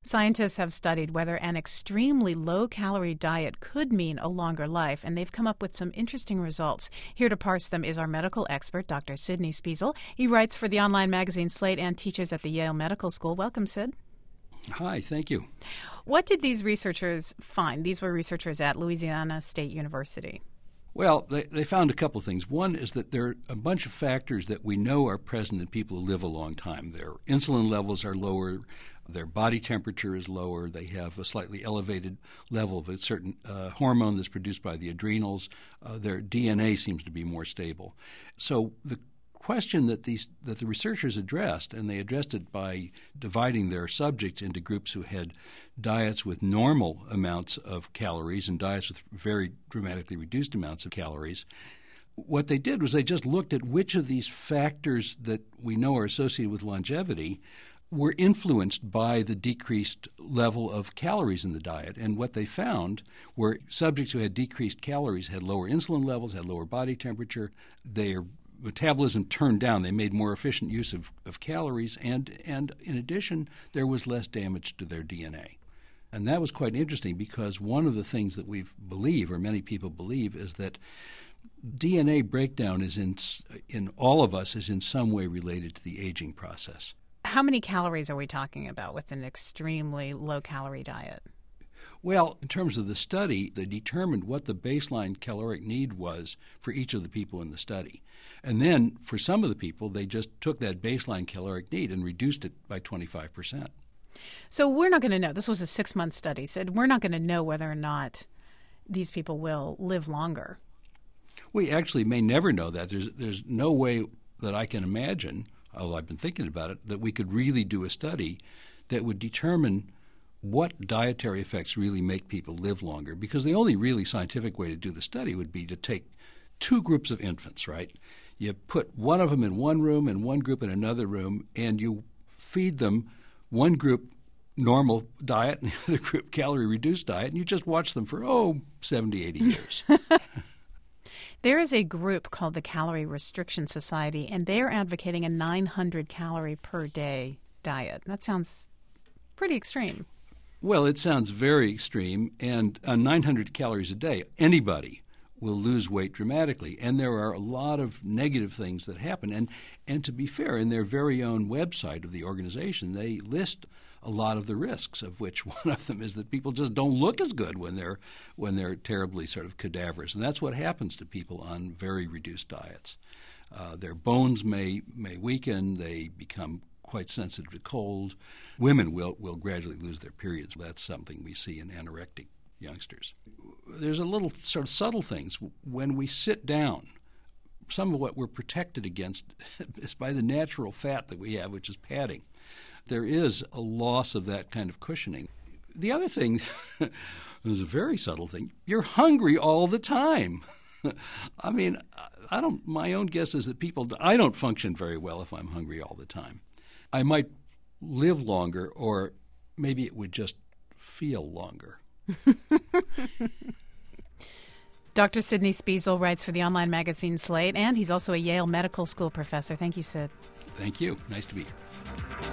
Scientists have studied whether an extremely low-calorie diet could mean a longer life, and they've come up with some interesting results. Here to parse them is our medical expert, Dr. Sidney Spiesel. He writes for the online magazine Slate and teaches at the Yale Medical School. Welcome, Sid. Hi, thank you. What did these researchers find? These were researchers at Louisiana State University. Well, they found a couple of things. One is that there are a bunch of factors that we know are present in people who live a long time. Their insulin levels are lower, their body temperature is lower, they have a slightly elevated level of a certain hormone that's produced by the adrenals, their DNA seems to be more stable. So the question that the researchers addressed, and they addressed it by dividing their subjects into groups who had diets with normal amounts of calories and diets with very dramatically reduced amounts of calories. What they did was they just looked at which of these factors that we know are associated with longevity were influenced by the decreased level of calories in the diet. And what they found were subjects who had decreased calories had lower insulin levels, had lower body temperature, their metabolism turned down. They made more efficient use of calories, and in addition, there was less damage to their DNA. And that was quite interesting because one of the things that we believe, or many people believe, is that DNA breakdown is in all of us is in some way related to the aging process. How many calories are we talking about with an extremely low-calorie diet? Well, in terms of the study, they determined what the baseline caloric need was for each of the people in the study. And then for some of the people, they just took that baseline caloric need and reduced it by 25%. So we're not going to know. This was a 6-month study. Said we're not going to know whether or not these people will live longer. We actually may never know that. There's no way that I can imagine, although I've been thinking about it, that we could really do a study that would determine what dietary effects really make people live longer. Because the only really scientific way to do the study would be to take two groups of infants, right? You put one of them in one room and one group in another room, and you feed them one group normal diet and the other group calorie-reduced diet, and you just watch them for, 70, 80 years. There is a group called the Calorie Restriction Society, and they're advocating a 900 calorie per day diet. That sounds pretty extreme. Well, it sounds very extreme, and 900 calories a day, anybody will lose weight dramatically. And there are a lot of negative things that happen. And to be fair, in their very own website of the organization, they list a lot of the risks, of which one of them is that people just don't look as good when they're terribly sort of cadaverous. And that's what happens to people on very reduced diets. Their bones may weaken, they become quite sensitive to cold. Women will gradually lose their periods. That's something we see in anorectic youngsters. There's a little sort of subtle things. When we sit down, some of what we're protected against is by the natural fat that we have, which is padding. There is a loss of that kind of cushioning. The other thing is a very subtle thing. You're hungry all the time. I mean, my own guess is that I don't function very well if I'm hungry all the time. I might live longer, or maybe it would just feel longer. Dr. Sidney Spiesel writes for the online magazine Slate, and he's also a Yale Medical School professor. Thank you, Sid. Thank you. Nice to be here.